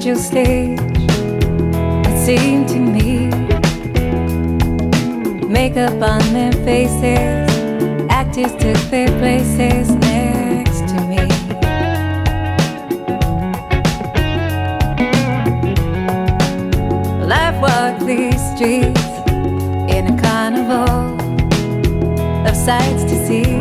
individual stage, it seemed to me. Makeup on their faces, actors took their places next to me. Well, I've walked these streets in a carnival of sights to see.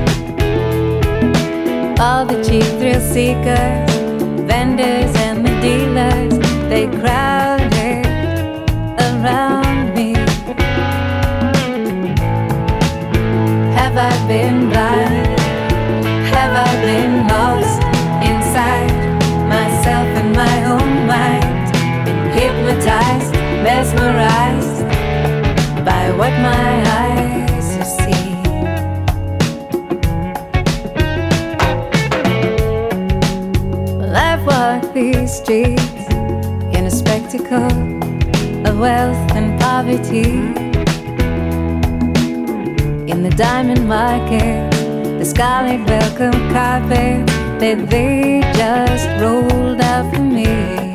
All the cheap thrill seekers, vendors and the dealers, they crowded around me. Have I been blind? Have I been lost inside myself and my own mind? Been hypnotized, mesmerized by what my eyes have seen. Well, I've walked these streets in a spectacle of wealth and poverty. In the diamond market, the scarlet welcome carpet that they just rolled out for me.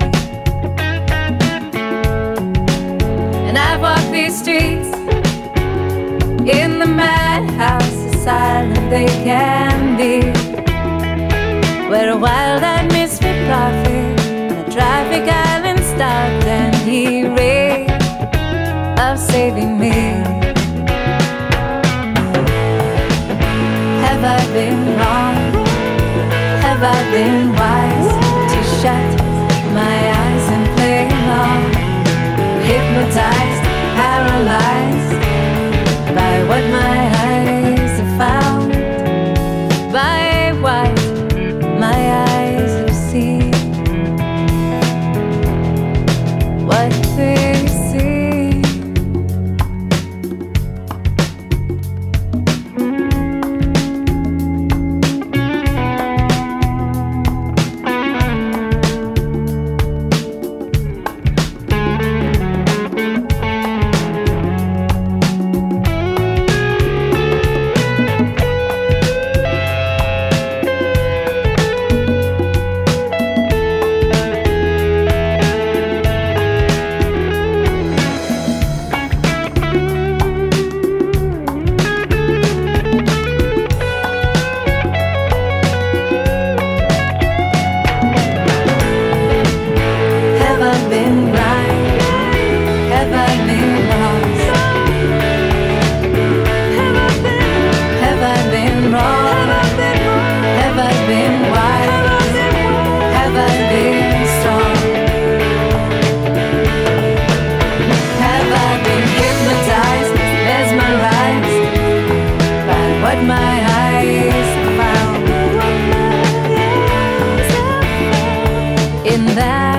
And I've walked these streets in the madhouse, as silent they can be, where a wild-eyed misfit prophet on a traffic island stopped and he raved of saving me. Have I been wrong? Have I been wise to shut my eyes and play along? Hypnotized, paralyzed by what my eyes have found, by what my eyes have seen, what they see. In that